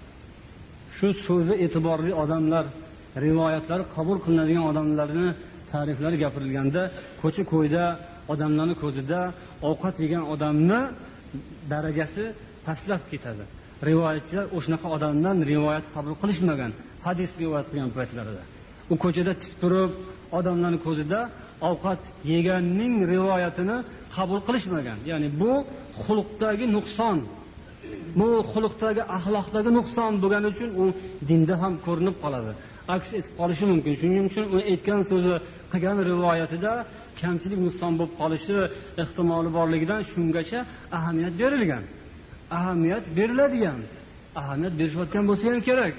shu so'zi e'tiborli odamlar, rivoyatlar qabul qilinadigan odamlarni ta'riflari gapirilganda, ko'cha-ko'yda odamlarning ko'zida ovqat yegan odamni darajasi pastlab ketadi. Rivoyatchilar o'shanaqa odamdan rivoyat qabul qilishmagan, hadis rivoyat qilgan paytlarida. U ko'chada tik turib odamlarning ko'zida ovqat yeganning rivoyatini qabul qilishmagan. Ya'ni bu xulqdagi nuqson, bu xulqdagi axloqdagi nuqson bo'lgani uchun u dinda ham ko'rinib qoladi. Aks etib qolishi mumkin. Shuning uchun u aytgan so'zi, qilgan rivoyatida kamchilik nuqson bo'lib qolishi ehtimoli borligidan shungacha ahamiyat berilgan. Ahamiyat beriladigan, ahamiyat berishayotgan bo'lsa ham kerak.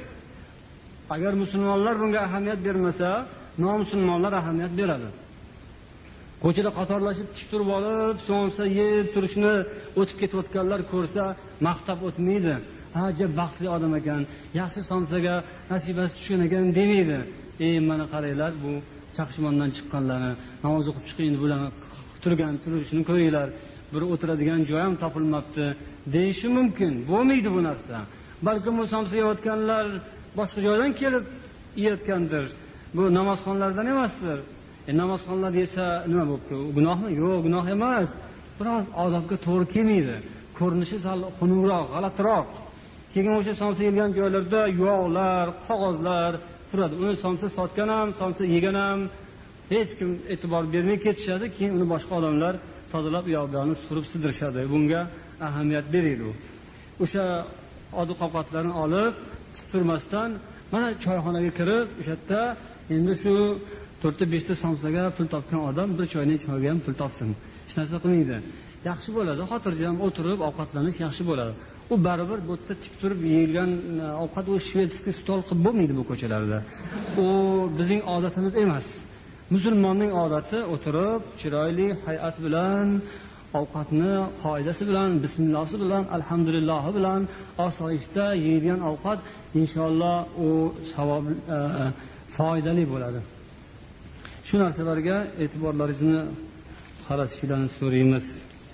Agar musulmonlar bunga ahamiyat bermasa, nomusulmonlar ahamiyat beradi. Ko'chada qatorlashib tik turib olib, somsa yeb turishni o'tib ketayotganlar ko'rsa, maqtab o'tmaydi. Ha, jab baxtli odam ekan, yaxshi somsaga nasibasi tushgan ekan demaydi. Ey, mana qaranglar, bu Chaqishmondan chiqqanlarni, namoz o'qib chiqing, bularni turgan turishini ko'ringlar. Bir o'tiradigan joy ham topilmabdi deyishi mumkin. Bo'lmaydi bu narsa. Balkim bu somsa yeyotganlar boshqa joydan kelib yeyotgandir. Bu namozxonlardan emasdir. E, namozxonlar desa nima bo'pti? Gunohmi? Yo'q, gunoh emas. Biroz odobga to'g'ri kelmaydi. Ko'rinishi sal xunukroq, g'alatiroq. Keyin o'sha somsa yeyilgan joylarda yog'lar, qog'ozlar turadi. Uni somsa sotgan ham, somsa yegan ham hech kim e'tibor bermay ketishadi. Keyin uni boshqa odamlar tozalab yo'q-yo'qni surib sidirishadi. Bunga ahamiyat beradi. O'sha oziq-ovqatlarni olib, tik turmasdan mana choyxonaga kirib, o'sha yerda endi shu to'rtta beshta somsaga pul topgan odam bir choyning choyga ham pul topsin. Hech narsa qilmaydi. Yaxshi bo'ladi, xotirjam o'tirib ovqatlanish yaxshi bo'ladi. U baribir bu yerda tik turib yeyilgan ovqat u shvedskiy stol qilib bo'lmaydi bu ko'chalarda. U bizning odatimiz emas. Musulmonning odati o'tirib, chiroyli hay'at bilan ovqatni qoidasi bilan, bismillohsi bilan, alhamdulillah bilan osoyishta yeyilgan ovqat inshaalloh u savob foydali bo'ladi. Shu narsalarga e'tiborlaringizni qaratishinglarni so'raymiz.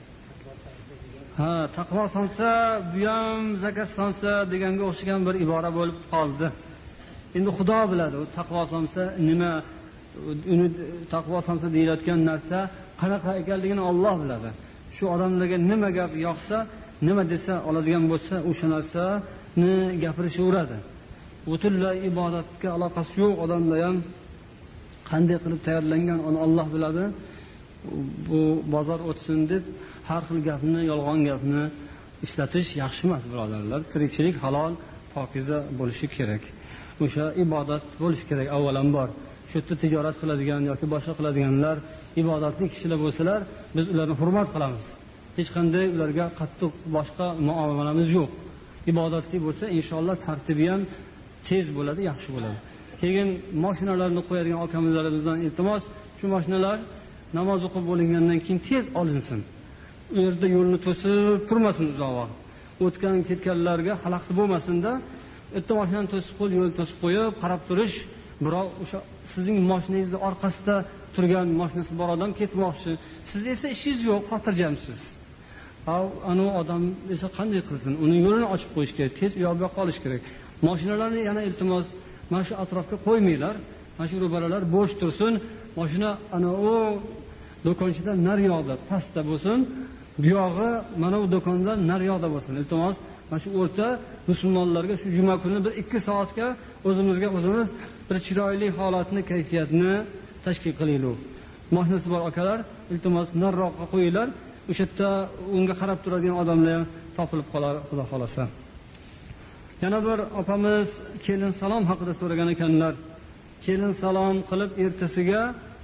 Ha, taqvo somsa, bu ham zakat somsa deganga o'xshagan bir ibora bo'lib qoldi. Endi Xudo biladi, u taqvo somsa nima, uni taqvo somsa deyilayotgan narsa qanaqa ekanligini Alloh biladi. Shu odamlarga nima gap yoqsa, nima desa oladigan bo'lsa, o'sha narsani gapirishaveradi. Butunlay ibodatga aloqasi yo'q odamlar ham qanday qilib tayyorlangan uni Alloh biladi. Bu bozor o'tsin deb har xil gapni, yolg'on gapni ishlatish yaxshi emas, birodarlar. Tirikchilik halol, pokiza bo'lishi kerak. O'sha ibodat bo'lishi kerak avvalambor. Shu yerda tijorat qiladigan yoki boshqa qiladiganlar ibodatli kishilar bo'lsalar, biz ularni hurmat qilamiz. hech qanday ularga qattiq boshqa muomalamiz yo'q. Ibodatli bo'lsa inshaalloh tartibi ham tez bo'ladi, yaxshi bo'ladi. Keyin mashinalarni qo'yadigan akamizlarimizdan iltimos, shu mashinalar namoz o'qib bo'lingandan keyin tez olinsin. U yerda yo'lni to'sib turmasin uzoq vaqt. O'tgan ketganlarga xalaqit bo'lmasin-da, bitta mashinani to'sib qo'yib, yo'l to'sib qo'yib, qarab turish, birov o'sha sizning mashinangizning orqasida turgan mashinasi bor odam ketmoqchi. Siz esa ishingiz yo'q, xotirjamsiz. Ana odam esa qanday qilsin? Uning yo'lini ochib qo'yish kerak, tez u yoqqa qolish kerak. Mashinalarni yana iltimos mana shu atrofga qo'ymanglar. Mana shu ro'baralar bo'sh tursin. Mashina ana u do'konchidan nariyoqda, pastda bo'lsin. Bu yog'i mana u do'kondan nariyoqda bo'lsin. Iltimos, mana shu o'rta musulmonlarga shu juma kuni bir ikki soatga o'zimizga o'zimiz bir chiroyli holatni, kayfiyatni tashkil qilaylik. Mashinasi bor akalar, iltimos nariroqqa qo'yinglar. O'sha yerda unga qarab turadigan odamlar ham topilib qolar, xudo xolasa. Yana bir opamiz kelin salom haqida so'ragan ekanlar. Kelin salom qilib ertasiga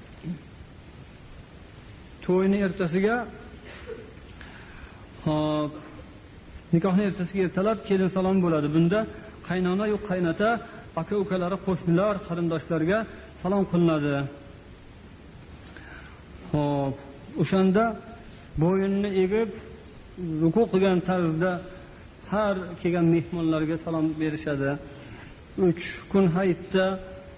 to'yni ertasiga hop nikohni ertasiga ertalab kelin salom bo'ladi. Bunda qaynona yo'q qaynota, aka ukalari, qo'shnilar, qarindoshlarga salom qilinadi. Hop, o'shanda bo'yinni egib ruku qilgan tarzda har kelgan mehmonlarga salom berishadi. uch kun hayitda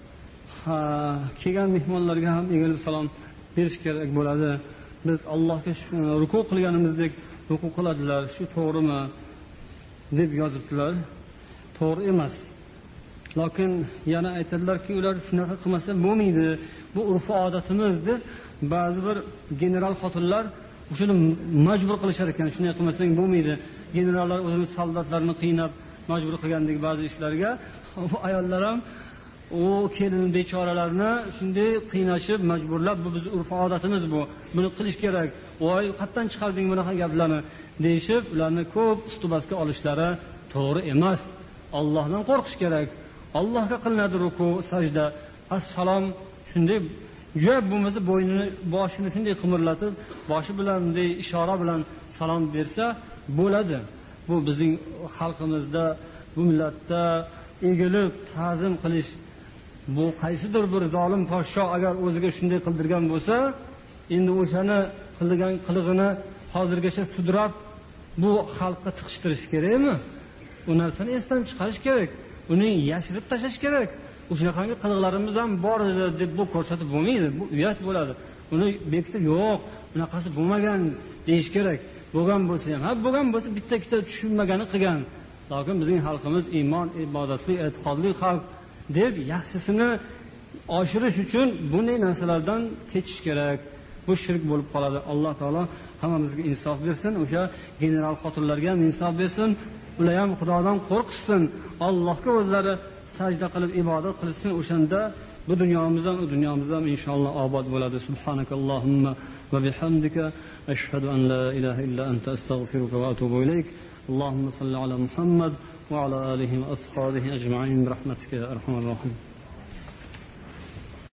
kelgan mehmonlarga ham egilib salom berish kerak bo'ladi. Biz Allohga ruku qilganimizdek ruku qiladilar. Shu to'g'rimi deb yozibdilar. To'g'ri emas. Lekin yana aytadilarki, ular shunaqa qilmasa bo'lmaydi. Bu urf odatimiz deb ba'zi bir general xotinlar shuni majbur qilishar ekan. Shunday qilmasang bo'lmaydi. Generallar o'zini soldatlarni qiynab majbur qilgandek ba'zi ishlarga ayollar ham u kelin bechoralarni shunday qiynashib, majburlab, bu bizning urf odatimiz bu. Buni qilish kerak. Voy, qayerdan chiqarding bunaqa gaplarni deyishib, ularni ko'p ustubasga olishlari to'g'ri emas. Allohdan qo'rqish kerak. Allohga qilinadi ruku, sajda, assalom shunday jo'b bo'lmasa bo'ynini, boshini shunday qimirlatib, boshi bilan bunday ishora bilan salom bersa bo'ladi. Bu bizning xalqimizda, bu millatda egilib ta'zim qilish, bu qaysidir bir zolim podsho agar o'ziga shunday qildirgan bo'lsa, endi o'shani qilgan qilig'ini hozirgacha sudrab bu xalqqa tiqishtirish kerakmi? U narsani esdan chiqarish kerak. Uni yashirib tashlash kerak. O'shaqangi qiliqlarimiz ham bor edi deb bu ko'rsatib bo'lmaydi. Bu uyat bo'ladi. Uni bekitib yo'q, bunaqasi bo'lmagan deyish kerak. Bo'lgan bo'lsa ham, ha bo'lgan bo'lsa bitta ikkita tushunmagani qilgan. Lekin bizning xalqimiz iymon, ibodatli, e'tiqodli xalq deb yaxshisini oshirish uchun bunday narsalardan kechish kerak. Bu shirk bo'lib qoladi. Alloh taolo hammamizga insof bersin. O'sha general xotinlarga ham insof bersin. Ular ham Xudodan qo'rqsin. Allohga o'zlari sajda qilib ibodat qilsin. O'shanda bu dunyomizdan, u dunyomizdan inshaalloh obod bo'ladi. Subhanakallohumma va bihamdika ashhadu an la ilaha illa anta astaghfiruka va atubu ilayk. Allohumma salli ala Muhammad va ala alihi va ashabihi ajma'in bi rahmatika ya arhamar rohim.